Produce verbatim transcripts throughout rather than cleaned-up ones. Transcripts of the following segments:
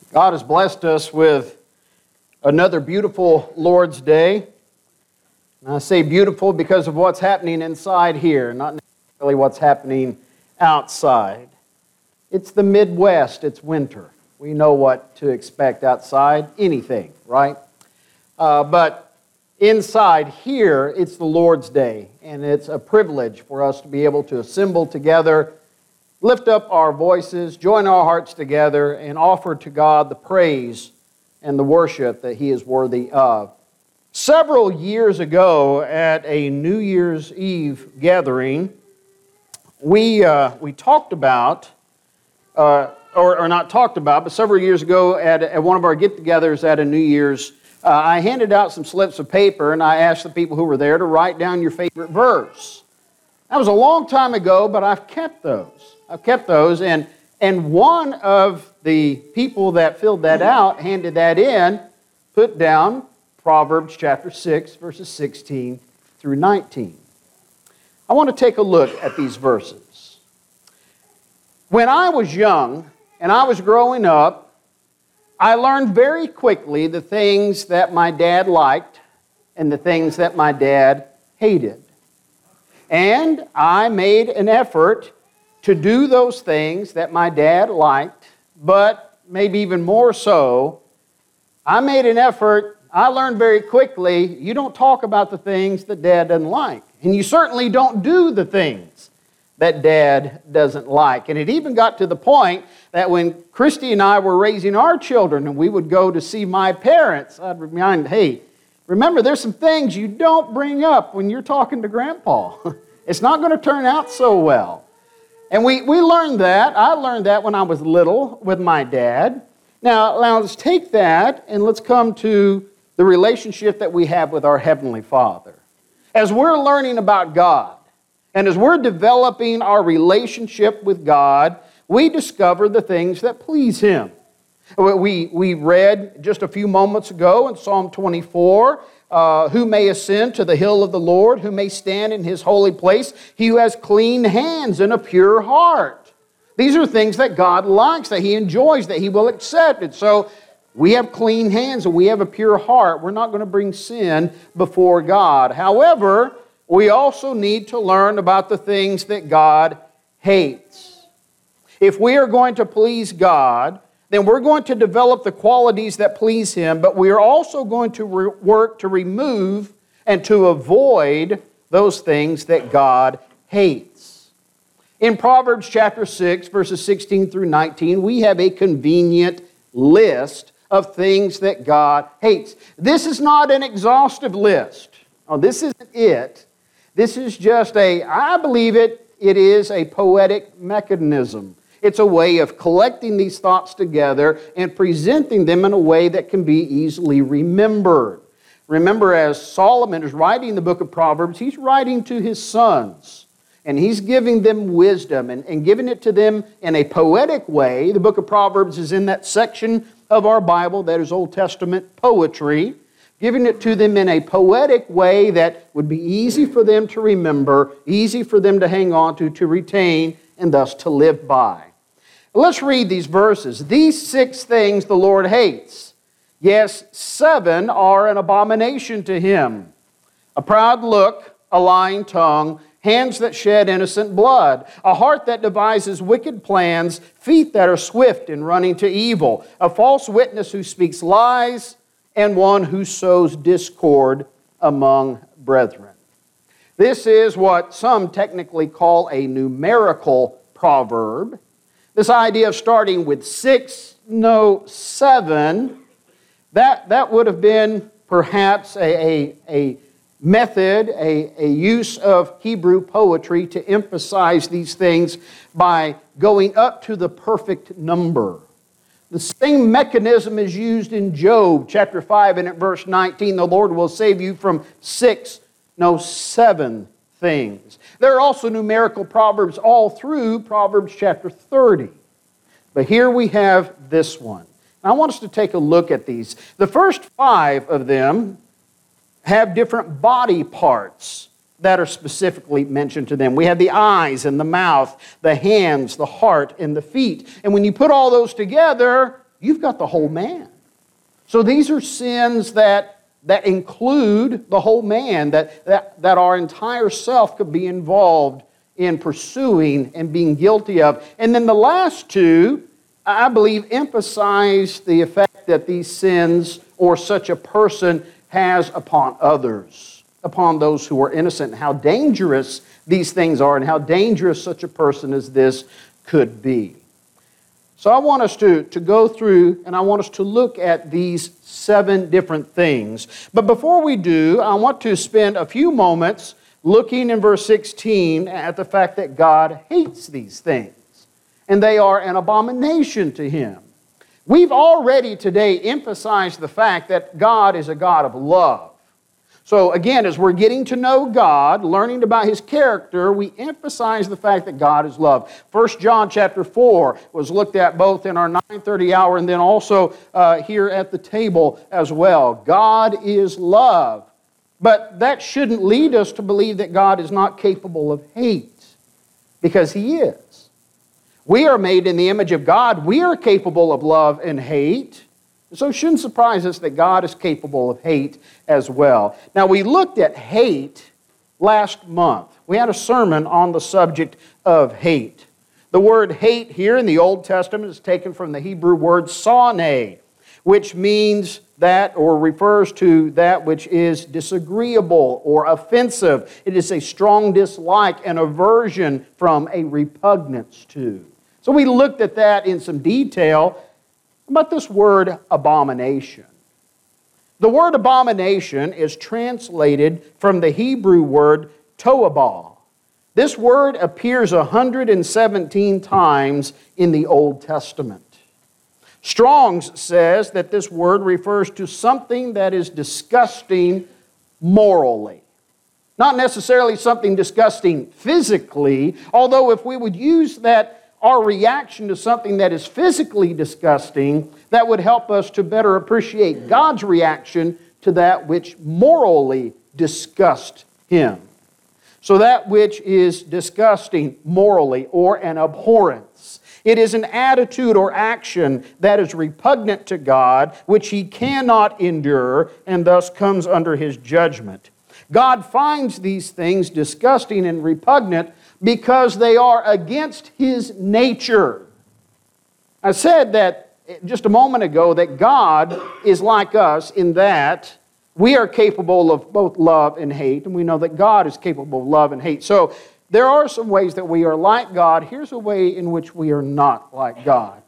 God has blessed us with another beautiful Lord's Day. And I say beautiful because of what's happening inside here, not necessarily what's happening outside. It's the Midwest, it's winter. We know what to expect outside, anything, right? Uh, but inside here, it's the Lord's Day, and it's a privilege for us to be able to assemble together, lift up our voices, join our hearts together, and offer to God the praise and the worship that He is worthy of. Several years ago at a New Year's Eve gathering, we uh, we talked about, uh, or, or not talked about, but several years ago at, at one of our get-togethers at a New Year's, uh, I handed out some slips of paper and I asked the people who were there to write down your favorite verse. That was a long time ago, but I've kept those. I've kept those, and, and one of the people that filled that out, handed that in, put down Proverbs chapter six, verses sixteen through nineteen. I want to take a look at these verses. When I was young and I was growing up, I learned very quickly the things that my dad liked and the things that my dad hated. And I made an effort to do those things that my dad liked, but maybe even more so, I made an effort. I learned very quickly, you don't talk about the things that Dad doesn't like. And you certainly don't do the things that Dad doesn't like. And it even got to the point that when Christy and I were raising our children and we would go to see my parents, I'd remind, hey, remember there's some things you don't bring up when you're talking to Grandpa. It's not going to turn out so well. And we, we learned that. I learned that when I was little with my dad. Now, now let's take that and let's come to the relationship that we have with our Heavenly Father. As we're learning about God, and as we're developing our relationship with God, we discover the things that please Him. We, we read just a few moments ago in Psalm twenty-four, uh, who may ascend to the hill of the Lord, who may stand in His holy place, he who has clean hands and a pure heart. These are things that God likes, that He enjoys, that He will accept. And so we have clean hands and we have a pure heart. We're not going to bring sin before God. However, we also need to learn about the things that God hates. If we are going to please God, then we're going to develop the qualities that please Him, but we are also going to re- work to remove and to avoid those things that God hates. In Proverbs chapter six, verses sixteen through nineteen, we have a convenient list of things that God hates. This is not an exhaustive list. Oh, this isn't it. This is just a, I believe it, it is a poetic mechanism. It's a way of collecting these thoughts together and presenting them in a way that can be easily remembered. Remember, as Solomon is writing the book of Proverbs, he's writing to his sons. And he's giving them wisdom and, and giving it to them in a poetic way. The book of Proverbs is in that section of our Bible that is Old Testament poetry, giving it to them in a poetic way that would be easy for them to remember, easy for them to hang on to, to retain, and thus to live by. Let's read these verses. These six things the Lord hates. Yes, seven are an abomination to Him. A proud look, a lying tongue, hands that shed innocent blood, a heart that devises wicked plans, feet that are swift in running to evil, a false witness who speaks lies, and one who sows discord among brethren. This is what some technically call a numerical proverb. This idea of starting with six, no, seven, that, that would have been perhaps a, a, a method, a, a use of Hebrew poetry to emphasize these things by going up to the perfect number. The same mechanism is used in Job chapter five and at verse nineteen. The Lord will save you from six, no, seven things. There are also numerical proverbs all through Proverbs chapter thirty. But here we have this one. I want us to take a look at these. The first five of them have different body parts that are specifically mentioned to them. We have the eyes and the mouth, the hands, the heart, and the feet. And when you put all those together, you've got the whole man. So these are sins that, that include the whole man, that, that, that our entire self could be involved in pursuing and being guilty of. And then the last two, I believe, emphasize the effect that these sins or such a person has upon others, upon those who are innocent, and how dangerous these things are and how dangerous such a person as this could be. So I want us to, to go through and I want us to look at these seven different things. But before we do, I want to spend a few moments looking in verse sixteen at the fact that God hates these things and they are an abomination to Him. We've already today emphasized the fact that God is a God of love. So again, as we're getting to know God, learning about His character, we emphasize the fact that God is love. First John chapter four was looked at both in our nine thirty hour and then also uh, here at the table as well. God is love. But that shouldn't lead us to believe that God is not capable of hate, because He is. We are made in the image of God. We are capable of love and hate. So it shouldn't surprise us that God is capable of hate as well. Now, we looked at hate last month. We had a sermon on the subject of hate. The word hate here in the Old Testament is taken from the Hebrew word sonē, which means that or refers to that which is disagreeable or offensive. It is a strong dislike and aversion from, a repugnance to. So we looked at that in some detail. About this word abomination. The word abomination is translated from the Hebrew word toabah. This word appears one hundred seventeen times in the Old Testament. Strong's says that this word refers to something that is disgusting morally. Not necessarily something disgusting physically, although if we would use that our reaction to something that is physically disgusting, that would help us to better appreciate God's reaction to that which morally disgusts Him. So that which is disgusting morally or an abhorrence. It is an attitude or action that is repugnant to God, which He cannot endure and thus comes under His judgment. God finds these things disgusting and repugnant because they are against His nature. I said that just a moment ago that God is like us in that we are capable of both love and hate, and we know that God is capable of love and hate. So there are some ways that we are like God. Here's a way in which we are not like God.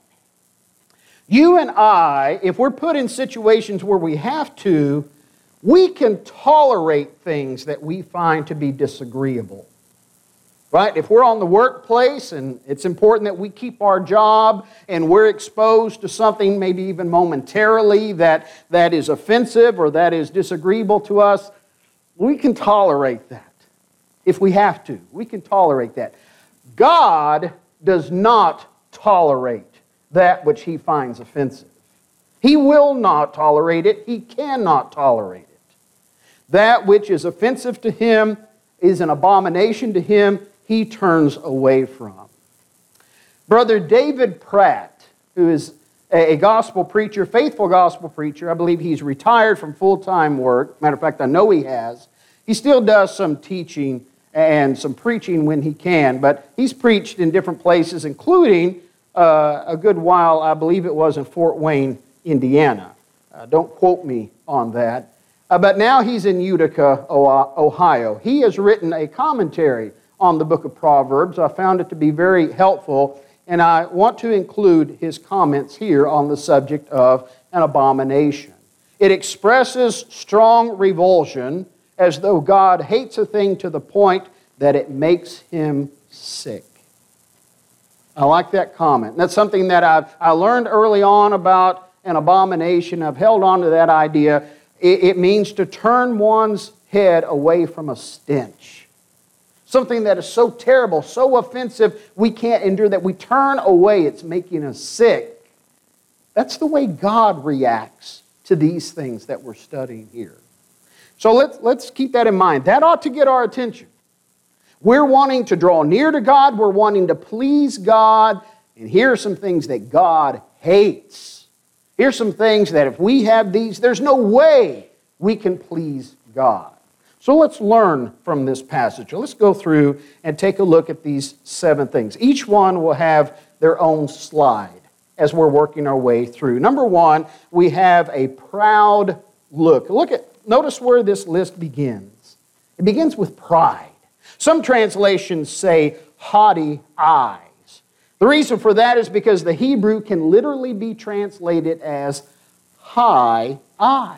You and I, if we're put in situations where we have to, we can tolerate things that we find to be disagreeable. Right? If we're on the workplace and it's important that we keep our job and we're exposed to something maybe even momentarily that, that is offensive or that is disagreeable to us, we can tolerate that. If we have to, we can tolerate that. God does not tolerate that which He finds offensive. He will not tolerate it. He cannot tolerate it. That which is offensive to Him is an abomination to Him. He turns away from. Brother David Pratt, who is a gospel preacher, faithful gospel preacher, I believe he's retired from full-time work. Matter of fact, I know he has. He still does some teaching and some preaching when he can, but he's preached in different places, including uh, a good while, I believe it was in Fort Wayne, Indiana. Uh, don't quote me on that. Uh, but now he's in Utica, Ohio. He has written a commentary on the book of Proverbs. I found it to be very helpful, and I want to include his comments here on the subject of an abomination. It expresses strong revulsion as though God hates a thing to the point that it makes Him sick. I like that comment. That's something that I've, I learned early on about an abomination. I've held on to that idea. It, it means to turn one's head away from a stench. Something that is so terrible, so offensive, we can't endure that we turn away. It's making us sick. That's the way God reacts to these things that we're studying here. So let's, let's keep that in mind. That ought to get our attention. We're wanting to draw near to God. We're wanting to please God. And here are some things that God hates. Here's some things that if we have these, there's no way we can please God. So let's learn from this passage. Let's go through and take a look at these seven things. Each one will have their own slide as we're working our way through. Number one, we have a proud look. Look at, notice where this list begins. It begins with pride. Some translations say haughty eyes. The reason for that is because the Hebrew can literally be translated as high eyes.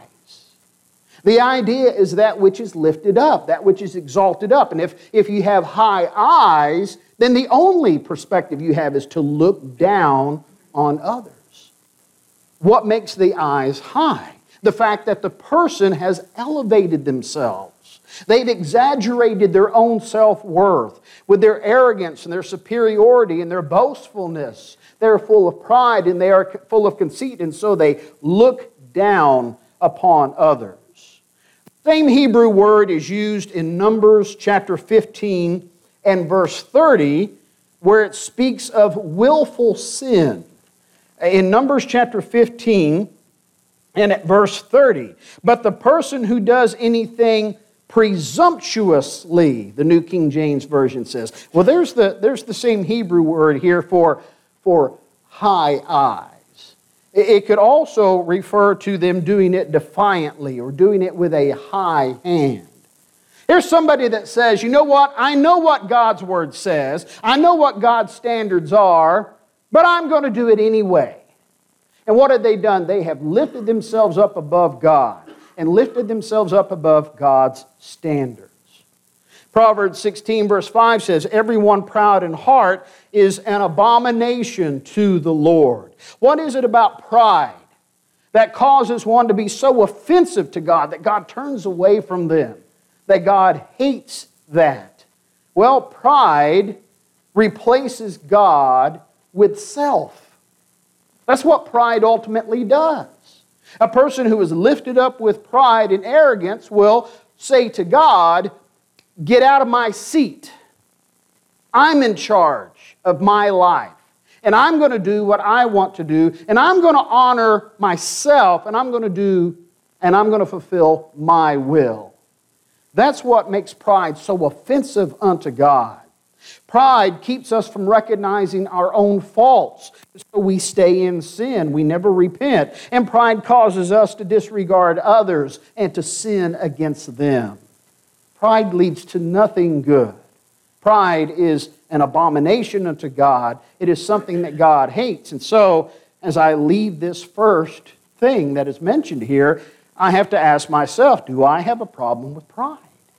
The idea is that which is lifted up, that which is exalted up. And if, if you have high eyes, then the only perspective you have is to look down on others. What makes the eyes high? The fact that the person has elevated themselves. They've exaggerated their own self-worth with their arrogance and their superiority and their boastfulness. They're full of pride and they are full of conceit, and so they look down upon others. The same Hebrew word is used in Numbers chapter fifteen and verse thirty, where it speaks of willful sin. In Numbers chapter fifteen and at verse thirty, but the person who does anything presumptuously, the New King James Version says. Well, there's the, there's the same Hebrew word here for, for high eyes. It could also refer to them doing it defiantly or doing it with a high hand. Here's somebody that says, you know what, I know what God's Word says, I know what God's standards are, but I'm going to do it anyway. And what have they done? They have lifted themselves up above God and lifted themselves up above God's standards. Proverbs sixteen verse five says, everyone proud in heart is an abomination to the Lord. What is it about pride that causes one to be so offensive to God that God turns away from them, that God hates that? Well, pride replaces God with self. That's what pride ultimately does. A person who is lifted up with pride and arrogance will say to God, get out of my seat. I'm in charge of my life. And I'm going to do what I want to do. And I'm going to honor myself. And I'm going to do, and I'm going to fulfill my will. That's what makes pride so offensive unto God. Pride keeps us from recognizing our own faults. So we stay in sin. We never repent. And pride causes us to disregard others and to sin against them. Pride leads to nothing good. Pride is an abomination unto God. It is something that God hates. And so, as I leave this first thing that is mentioned here, I have to ask myself, do I have a problem with pride?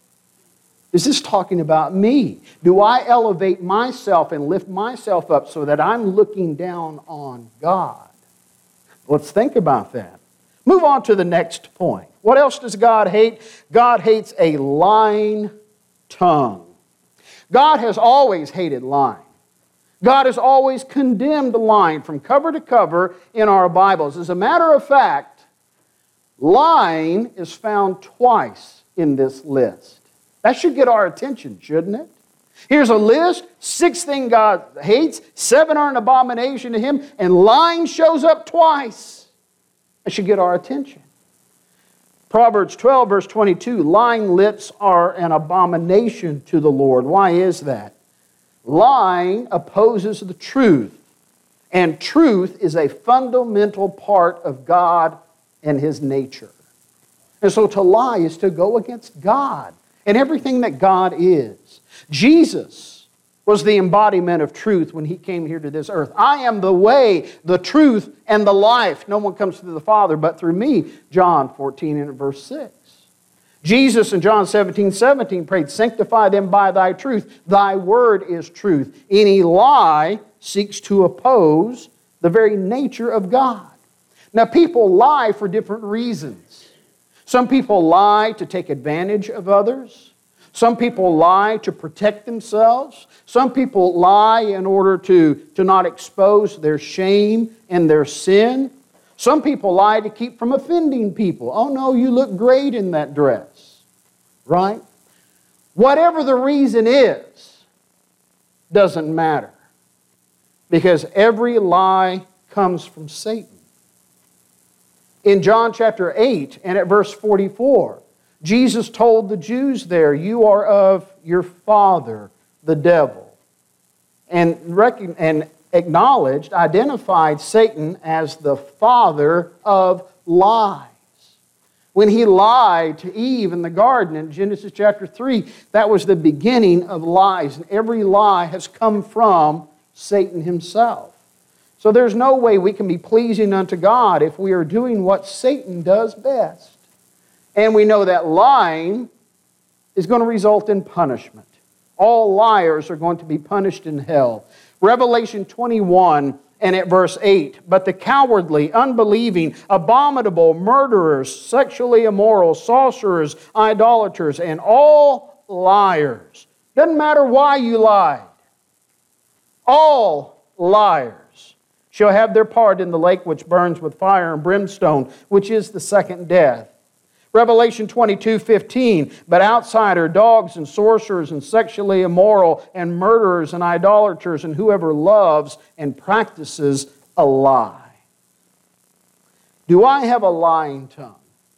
Is this talking about me? Do I elevate myself and lift myself up so that I'm looking down on God? Let's think about that. Move on to the next point. What else does God hate? God hates a lying tongue. God has always hated lying. God has always condemned lying from cover to cover in our Bibles. As a matter of fact, lying is found twice in this list. That should get our attention, shouldn't it? Here's a list, six things God hates, seven are an abomination to Him, and lying shows up twice. That should get our attention. Proverbs twelve, verse twenty-two, lying lips are an abomination to the Lord. Why is that? Lying opposes the truth, and truth is a fundamental part of God and His nature. And so to lie is to go against God and everything that God is. Jesus was the embodiment of truth when He came here to this earth. I am the way, the truth, and the life. No one comes to the Father but through me. John fourteen and verse six. Jesus in John seventeen, seventeen prayed, sanctify them by thy truth. Thy word is truth. Any lie seeks to oppose the very nature of God. Now, people lie for different reasons. Some people lie to take advantage of others. Some people lie to protect themselves. Some people lie in order to, to not expose their shame and their sin. Some people lie to keep from offending people. Oh no, you look great in that dress. Right? Whatever the reason is, doesn't matter. Because every lie comes from Satan. In John chapter eight and at verse forty-four, Jesus told the Jews there, "You are of your father, the devil." And, recon- and acknowledged, identified Satan as the father of lies. When he lied to Eve in the garden in Genesis chapter three, that was the beginning of lies. And every lie has come from Satan himself. So there's no way we can be pleasing unto God if we are doing what Satan does best. And we know that lying is going to result in punishment. All liars are going to be punished in hell. Revelation twenty-one and at verse eight, "But the cowardly, unbelieving, abominable, murderers, sexually immoral, sorcerers, idolaters, and all liars." Doesn't matter why you lied. All liars shall have their part in the lake which burns with fire and brimstone, which is the second death. Revelation twenty-two fifteen, "But outsider, dogs and sorcerers and sexually immoral and murderers and idolaters and whoever loves and practices a lie." Do I have a lying tongue?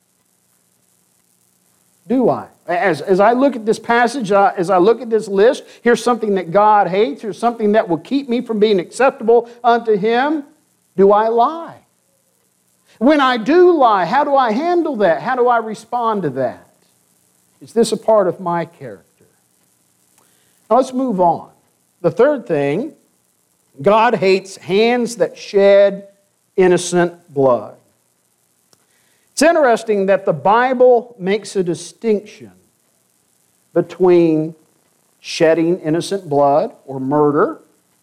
Do I? As, as I look at this passage, uh, as I look at this list, here's something that God hates, here's something that will keep me from being acceptable unto Him. Do I lie? When I do lie, how do I handle that? How do I respond to that? Is this a part of my character? Now let's move on. The third thing, God hates hands that shed innocent blood. It's interesting that the Bible makes a distinction between shedding innocent blood or murder,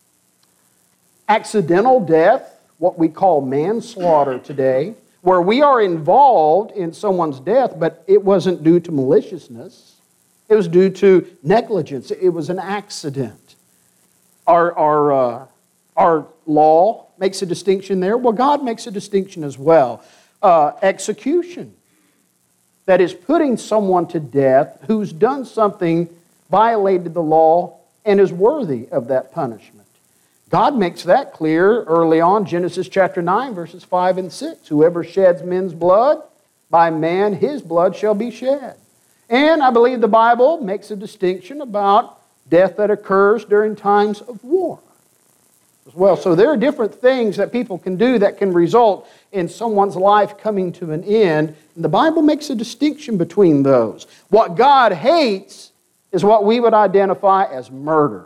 accidental death, what we call manslaughter today, where we are involved in someone's death, but it wasn't due to maliciousness. It was due to negligence. It was an accident. Our, our, uh, our law makes a distinction there. Well, God makes a distinction as well. Uh, execution. That is putting someone to death who's done something, violated the law, and is worthy of that punishment. God makes that clear early on, Genesis chapter nine, verses five and six. "Whoever sheds men's blood, by man his blood shall be shed." And I believe the Bible makes a distinction about death that occurs during times of war as well. So there are different things that people can do that can result in someone's life coming to an end. And the Bible makes a distinction between those. What God hates is what we would identify as murder.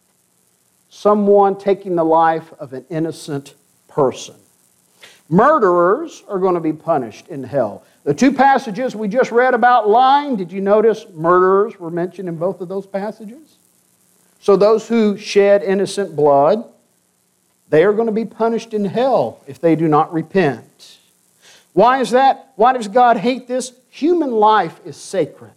Someone taking the life of an innocent person. Murderers are going to be punished in hell. The two passages we just read about lying, did you notice murderers were mentioned in both of those passages? So those who shed innocent blood, they are going to be punished in hell if they do not repent. Why is that? Why does God hate this? Human life is sacred.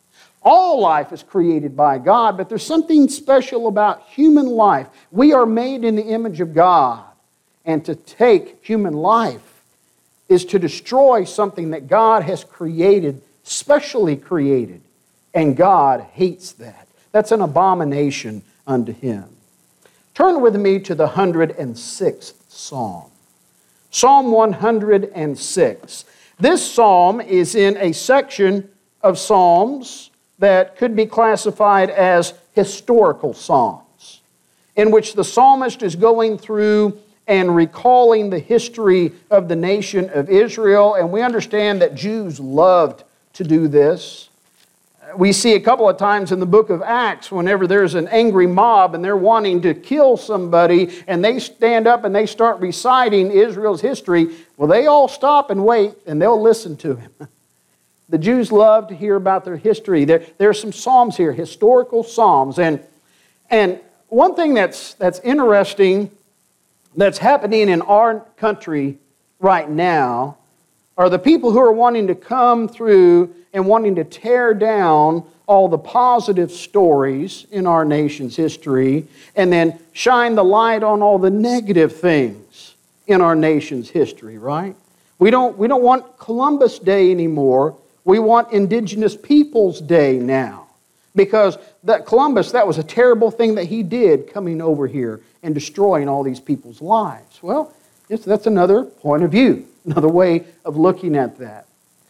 All life is created by God, but there's something special about human life. We are made in the image of God, and to take human life is to destroy something that God has created, specially created, and God hates that. That's an abomination unto Him. Turn with me to the one hundred sixth Psalm. Psalm one hundred six. This psalm is in a section of psalms that could be classified as historical psalms, in which the psalmist is going through and recalling the history of the nation of Israel. And we understand that Jews loved to do this. We see a couple of times in the book of Acts, whenever there's an angry mob and they're wanting to kill somebody, and they stand up and they start reciting Israel's history, well, they all stop and wait, and they'll listen to him. The Jews love to hear about their history. There, there are some psalms here, historical psalms. And, and one thing that's, that's interesting that's happening in our country right now are the people who are wanting to come through and wanting to tear down all the positive stories in our nation's history and then shine the light on all the negative things in our nation's history, right? We don't, we don't want Columbus Day anymore. We want Indigenous Peoples Day now. Because that Columbus, that was a terrible thing that he did coming over here and destroying all these people's lives. Well, that's another point of view. Another way of looking at that.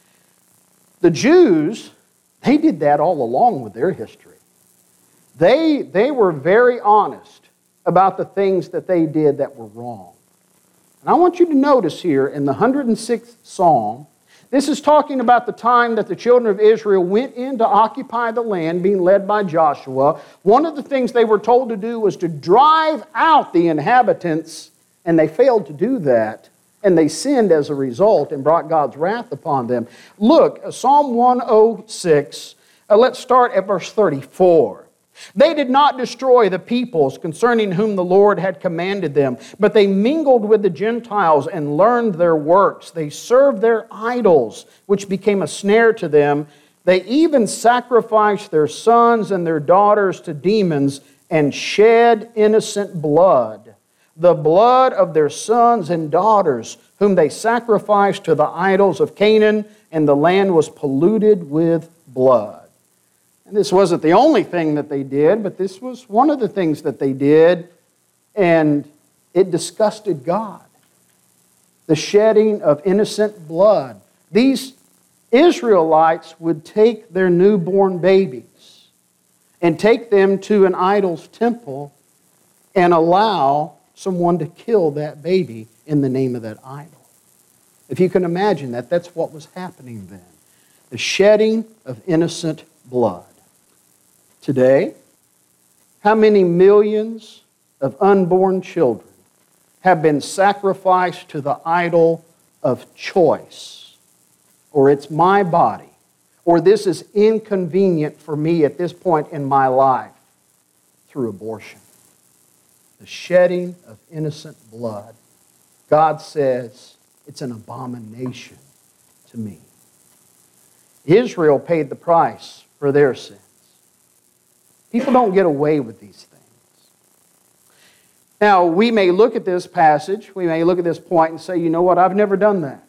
The Jews, they did that all along with their history. They, they were very honest about the things that they did that were wrong. And I want you to notice here in the one hundred sixth Psalm, this is talking about the time that the children of Israel went in to occupy the land, being led by Joshua. One of the things they were told to do was to drive out the inhabitants, and they failed to do that. And they sinned as a result and brought God's wrath upon them. Look, Psalm one oh six, uh, let's start at verse thirty-four. They did not destroy the peoples concerning whom the Lord had commanded them, but they mingled with the Gentiles and learned their works. They served their idols, which became a snare to them. They even sacrificed their sons and their daughters to demons and shed innocent blood, the blood of their sons and daughters, whom they sacrificed to the idols of Canaan, and the land was polluted with blood. And this wasn't the only thing that they did, but this was one of the things that they did, and it disgusted God. The shedding of innocent blood. These Israelites would take their newborn babies and take them to an idol's temple and allow someone to kill that baby in the name of that idol. If you can imagine that, that's what was happening then. The shedding of innocent blood. Today, how many millions of unborn children have been sacrificed to the idol of choice? Or it's my body, or this is inconvenient for me at this point in my life, through abortion. The shedding of innocent blood. God says it's an abomination to me. Israel paid the price for their sins. People don't get away with these things. Now, we may look at this passage, we may look at this point and say, you know what, I've never done that.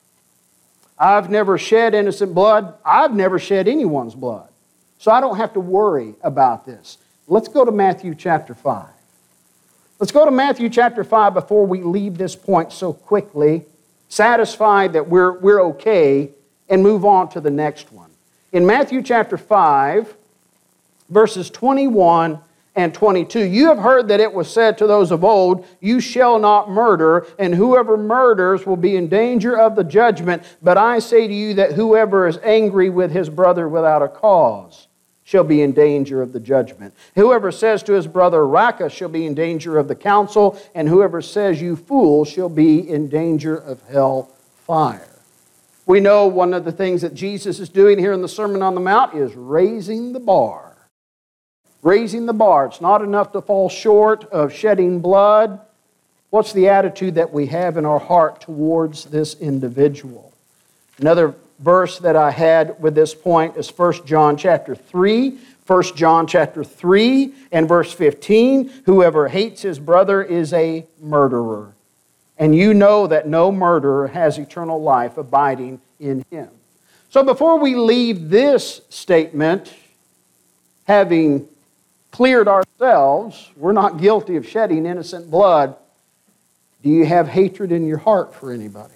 I've never shed innocent blood. I've never shed anyone's blood. So I don't have to worry about this. Let's go to Matthew chapter five. Let's go to Matthew chapter five before we leave this point so quickly, satisfied that we're, we're okay, and move on to the next one. In Matthew chapter five, verses twenty-one and twenty-two, you have heard that it was said to those of old, you shall not murder, and whoever murders will be in danger of the judgment. But I say to you that whoever is angry with his brother without a cause shall be in danger of the judgment. Whoever says to his brother, Raca, shall be in danger of the council, and whoever says, you fool, shall be in danger of hell fire. We know one of the things that Jesus is doing here in the Sermon on the Mount is raising the bar. Raising the bar. It's not enough to fall short of shedding blood. What's the attitude that we have in our heart towards this individual? Another verse that I had with this point is First John chapter three. First John chapter three and verse fifteen. Whoever hates his brother is a murderer. And you know that no murderer has eternal life abiding in him. So before we leave this statement, having cleared ourselves, we're not guilty of shedding innocent blood, do you have hatred in your heart for anybody?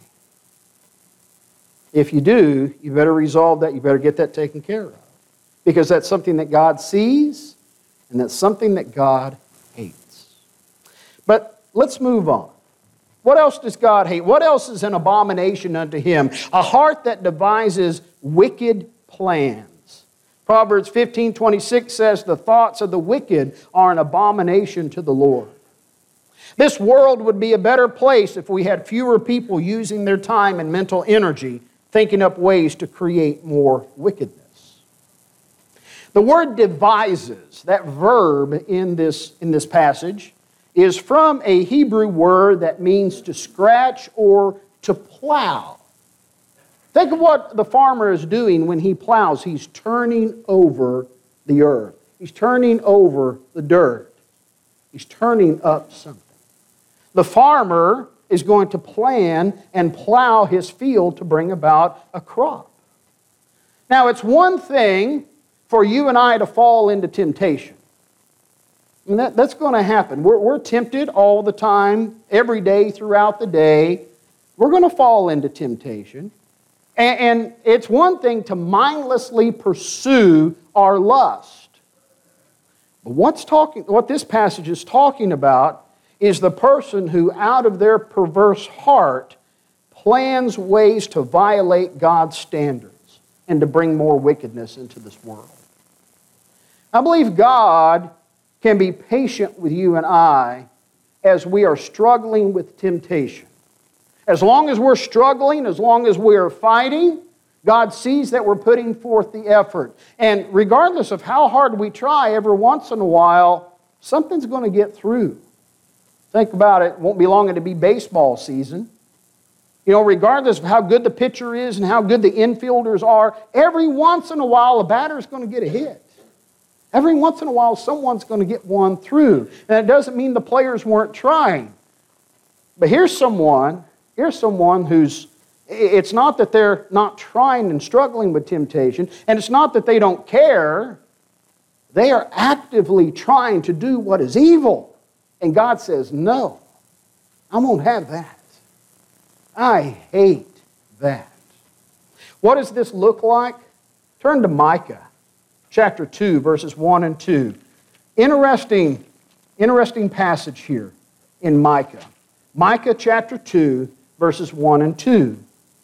If you do, you better resolve that. You better get that taken care of. Because that's something that God sees, and that's something that God hates. But let's move on. What else does God hate? What else is an abomination unto Him? A heart that devises wicked plans. Proverbs fifteen twenty-six says, the thoughts of the wicked are an abomination to the Lord. This world would be a better place if we had fewer people using their time and mental energy thinking up ways to create more wickedness. The word devises, that verb in this, in this passage, is from a Hebrew word that means to scratch or to plow. Think of what the farmer is doing when he plows. He's turning over the earth. He's turning over the dirt. He's turning up something. The farmer is going to plan and plow his field to bring about a crop. Now, it's one thing for you and I to fall into temptation. I mean, that, that's going to happen. We're, we're tempted all the time, every day throughout the day. We're going to fall into temptation. And, and it's one thing to mindlessly pursue our lust. But what's talking, what this passage is talking about is the person who, out of their perverse heart, plans ways to violate God's standards and to bring more wickedness into this world. I believe God can be patient with you and I as we are struggling with temptation. As long as we're struggling, as long as we are fighting, God sees that we're putting forth the effort. And regardless of how hard we try, every once in a while, something's going to get through. Think about it. It won't be long to be baseball season. You know, regardless of how good the pitcher is and how good the infielders are, every once in a while a batter's going to get a hit. Every once in a while someone's going to get one through. And it doesn't mean the players weren't trying. But here's someone, here's someone who's, it's not that they're not trying and struggling with temptation, and it's not that they don't care. They are actively trying to do what is evil. And God says, no, I won't have that. I hate that. What does this look like? Turn to Micah chapter two, verses one and two. Interesting, interesting passage here in Micah. Micah chapter two, verses one and two.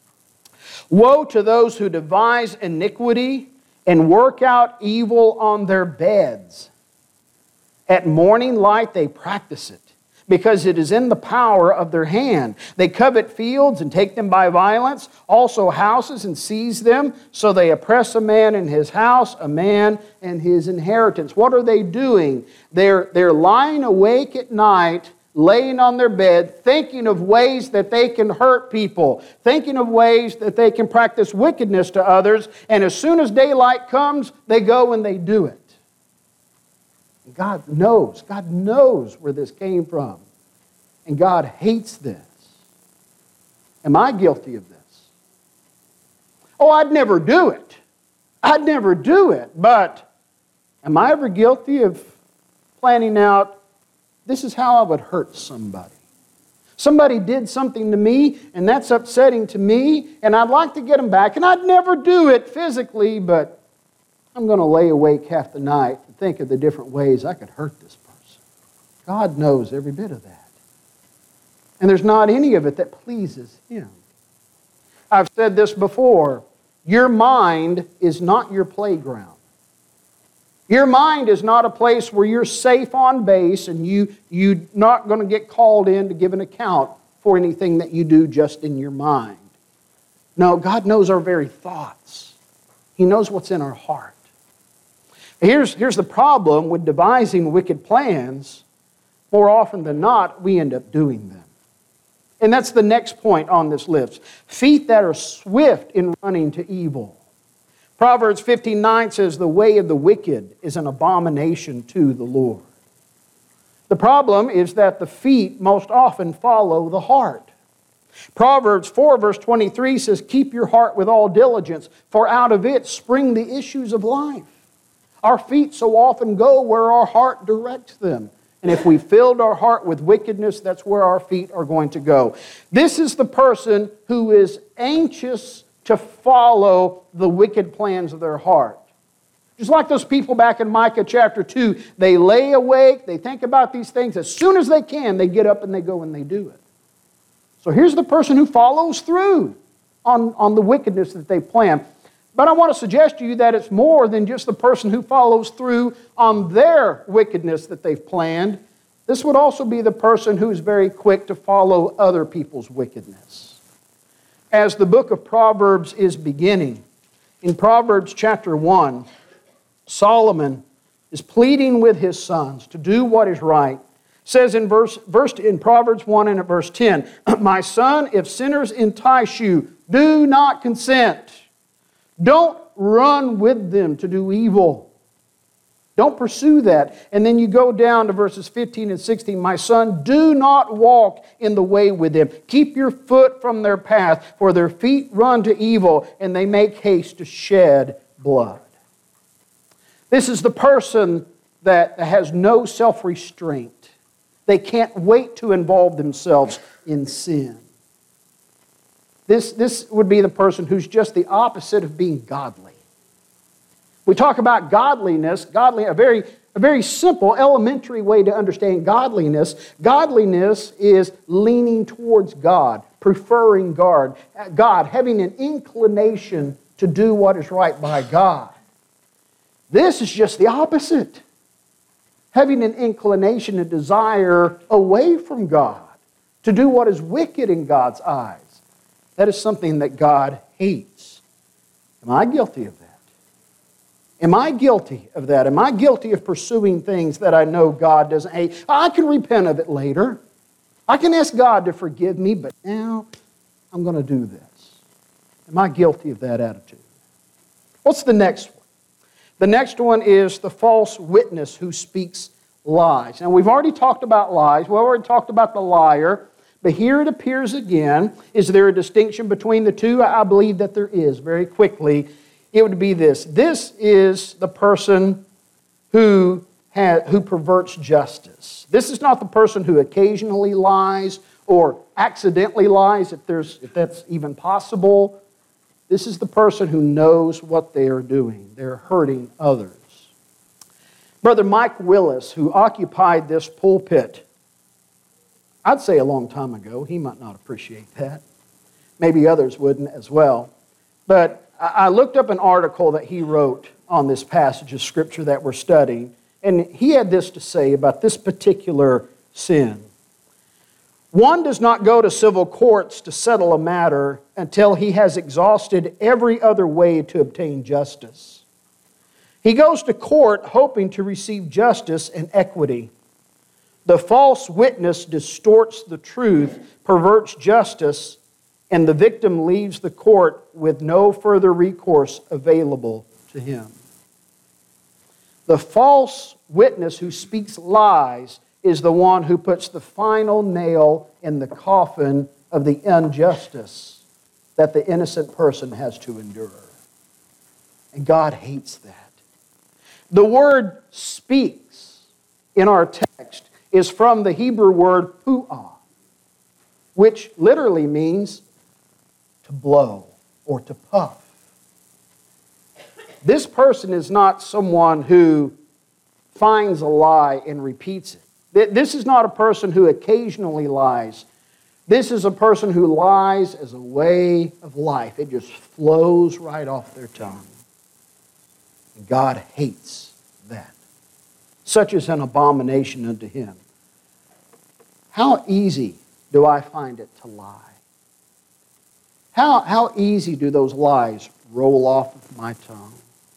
Woe to those who devise iniquity and work out evil on their beds. At morning light they practice it, because it is in the power of their hand. They covet fields and take them by violence, also houses and seize them. So they oppress a man in his house, a man and his inheritance. What are they doing? They're, they're lying awake at night, laying on their bed, thinking of ways that they can hurt people, thinking of ways that they can practice wickedness to others, and as soon as daylight comes, they go and they do it. God knows, God knows where this came from. And God hates this. Am I guilty of this? Oh, I'd never do it. I'd never do it. But am I ever guilty of planning out, this is how I would hurt somebody? Somebody did something to me, and that's upsetting to me, and I'd like to get them back. And I'd never do it physically, but I'm going to lay awake half the night and think of the different ways I could hurt this person. God knows every bit of that. And there's not any of it that pleases Him. I've said this before. Your mind is not your playground. Your mind is not a place where you're safe on base and you, you're not going to get called in to give an account for anything that you do just in your mind. No, God knows our very thoughts. He knows what's in our heart. Here's, here's the problem with devising wicked plans. More often than not, we end up doing them. And that's the next point on this list. Feet that are swift in running to evil. Proverbs fifteen nine says, the way of the wicked is an abomination to the Lord. The problem is that the feet most often follow the heart. Proverbs four verse twenty-three says, keep your heart with all diligence, for out of it spring the issues of life. Our feet so often go where our heart directs them. And if we filled our heart with wickedness, that's where our feet are going to go. This is the person who is anxious to follow the wicked plans of their heart. Just like those people back in Micah chapter two, they lay awake, they think about these things. As soon as they can, they get up and they go and they do it. So here's the person who follows through on, on the wickedness that they plan. But I want to suggest to you that it's more than just the person who follows through on their wickedness that they've planned. This would also be the person who's very quick to follow other people's wickedness. As the book of Proverbs is beginning, in Proverbs chapter one, Solomon is pleading with his sons to do what is right. It says in verse, verse in Proverbs one and at verse ten, my son, if sinners entice you, do not consent. Don't run with them to do evil. Don't pursue that. And then you go down to verses fifteen and sixteen. My son, do not walk in the way with them. Keep your foot from their path, for their feet run to evil, and they make haste to shed blood. This is the person that has no self-restraint. They can't wait to involve themselves in sin. This, this would be the person who's just the opposite of being godly. We talk about godliness, godly, a very, a very simple, elementary way to understand godliness. Godliness is leaning towards God, preferring God, God, having an inclination to do what is right by God. This is just the opposite. Having an inclination, a desire away from God, to do what is wicked in God's eyes. That is something that God hates. Am I guilty of that? Am I guilty of that? Am I guilty of pursuing things that I know God doesn't hate? I can repent of it later. I can ask God to forgive me, but now I'm going to do this. Am I guilty of that attitude? What's the next one? The next one is the false witness who speaks lies. Now, we've already talked about lies. We've already talked about the liar. But here it appears again. Is there a distinction between the two? I believe that there is. Very quickly, it would be this. This is the person who, has, who perverts justice. This is not the person who occasionally lies or accidentally lies, if, there's, if that's even possible. This is the person who knows what they are doing. They're hurting others. Brother Mike Willis, who occupied this pulpit, I'd say a long time ago, he might not appreciate that. Maybe others wouldn't as well. But I looked up an article that he wrote on this passage of Scripture that we're studying, and he had this to say about this particular sin. One does not go to civil courts to settle a matter until he has exhausted every other way to obtain justice. He goes to court hoping to receive justice and equity. The false witness distorts the truth, perverts justice, and the victim leaves the court with no further recourse available to him. The false witness who speaks lies is the one who puts the final nail in the coffin of the injustice that the innocent person has to endure. And God hates that. The word speaks in our text is from the Hebrew word pu'ah, which literally means to blow or to puff. This person is not someone who finds a lie and repeats it. This is not a person who occasionally lies. This is a person who lies as a way of life. It just flows right off their tongue. And God hates that. Such is an abomination unto Him. How easy do I find it to lie? How, how easy do those lies roll off of my tongue?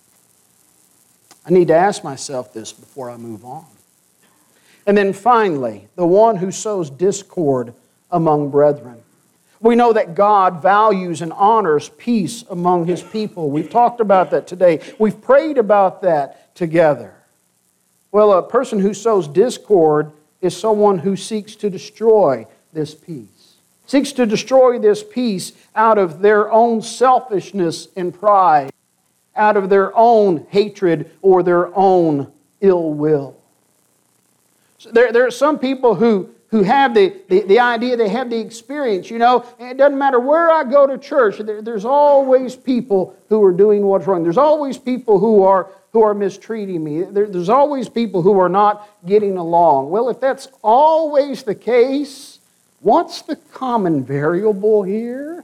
I need to ask myself this before I move on. And then finally, the one who sows discord among brethren. We know that God values and honors peace among His people. We've talked about that today. We've prayed about that together. Well, a person who sows discord is someone who seeks to destroy this peace. Seeks to destroy this peace out of their own selfishness and pride, out of their own hatred or their own ill will. So there, there are some people who, who have the, the, the idea, they have the experience, you know, and it doesn't matter where I go to church, there, there's always people who are doing what's wrong. There's always people who are, who are mistreating me. There, there's always people who are not getting along. Well, if that's always the case, what's the common variable here?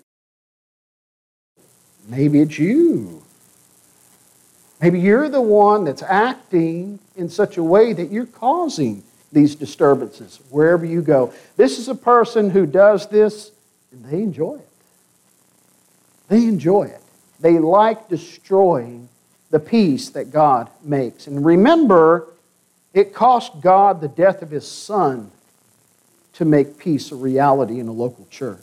Maybe it's you. Maybe you're the one that's acting in such a way that you're causing these disturbances wherever you go. This is a person who does this, and they enjoy it. They enjoy it. They like destroying the peace that God makes. And remember, it cost God the death of His Son to make peace a reality in a local church.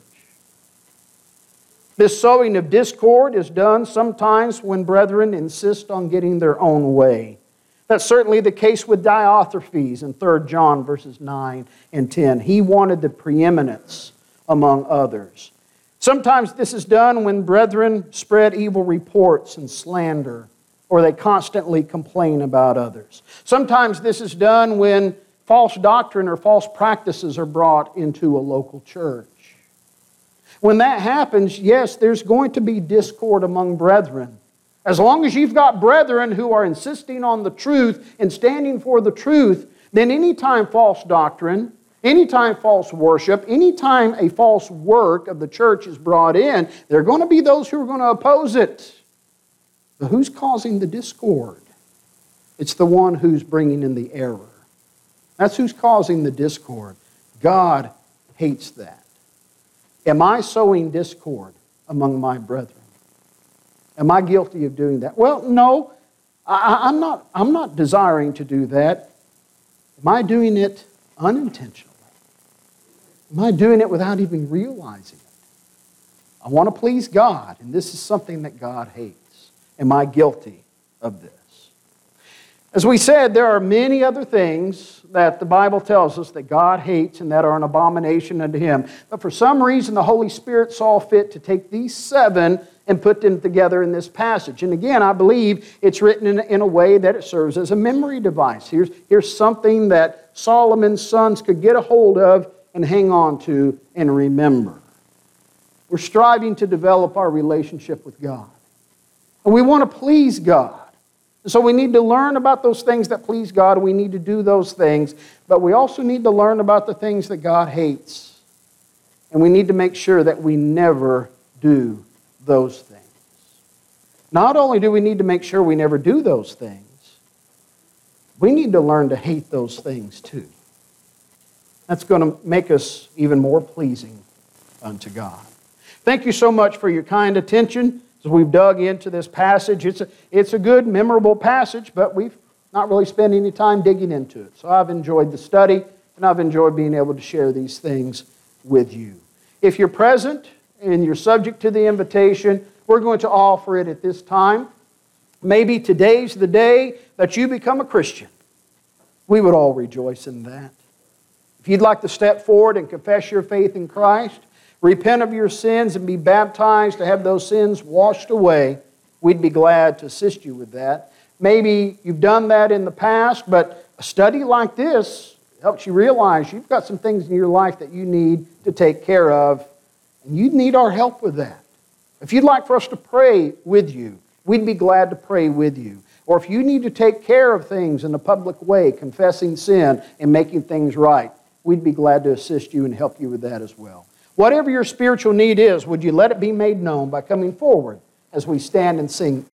This sowing of discord is done sometimes when brethren insist on getting their own way. That's certainly the case with Diotrephes in Third John verses nine and ten. He wanted the preeminence among others. Sometimes this is done when brethren spread evil reports and slander, or they constantly complain about others. Sometimes this is done when false doctrine or false practices are brought into a local church. When that happens, yes, there's going to be discord among brethren. As long as you've got brethren who are insisting on the truth and standing for the truth, then anytime false doctrine, anytime false worship, anytime a false work of the church is brought in, there are going to be those who are going to oppose it. But who's causing the discord? It's the one who's bringing in the error. That's who's causing the discord. God hates that. Am I sowing discord among my brethren? Am I guilty of doing that? Well, no, I, I'm not, I'm not desiring to do that. Am I doing it unintentionally? Am I doing it without even realizing it? I want to please God, and this is something that God hates. Am I guilty of this? As we said, there are many other things that the Bible tells us that God hates and that are an abomination unto Him. But for some reason, the Holy Spirit saw fit to take these seven and put them together in this passage. And again, I believe it's written in, in a way that it serves as a memory device. Here's, here's something that Solomon's sons could get a hold of and hang on to and remember. We're striving to develop our relationship with God. And we want to please God. So we need to learn about those things that please God, and we need to do those things. But we also need to learn about the things that God hates. And we need to make sure that we never do those things. Not only do we need to make sure we never do those things, we need to learn to hate those things too. That's going to make us even more pleasing unto God. Thank you so much for your kind attention. As we've dug into this passage, it's a, it's a good, memorable passage, but we've not really spent any time digging into it. So I've enjoyed the study, and I've enjoyed being able to share these things with you. If you're present and you're subject to the invitation, we're going to offer it at this time. Maybe today's the day that you become a Christian. We would all rejoice in that. If you'd like to step forward and confess your faith in Christ, repent of your sins and be baptized to have those sins washed away, we'd be glad to assist you with that. Maybe you've done that in the past, but a study like this helps you realize you've got some things in your life that you need to take care of, and you need our help with that. If you'd like for us to pray with you, we'd be glad to pray with you. Or if you need to take care of things in a public way, confessing sin and making things right, we'd be glad to assist you and help you with that as well. Whatever your spiritual need is, would you let it be made known by coming forward as we stand and sing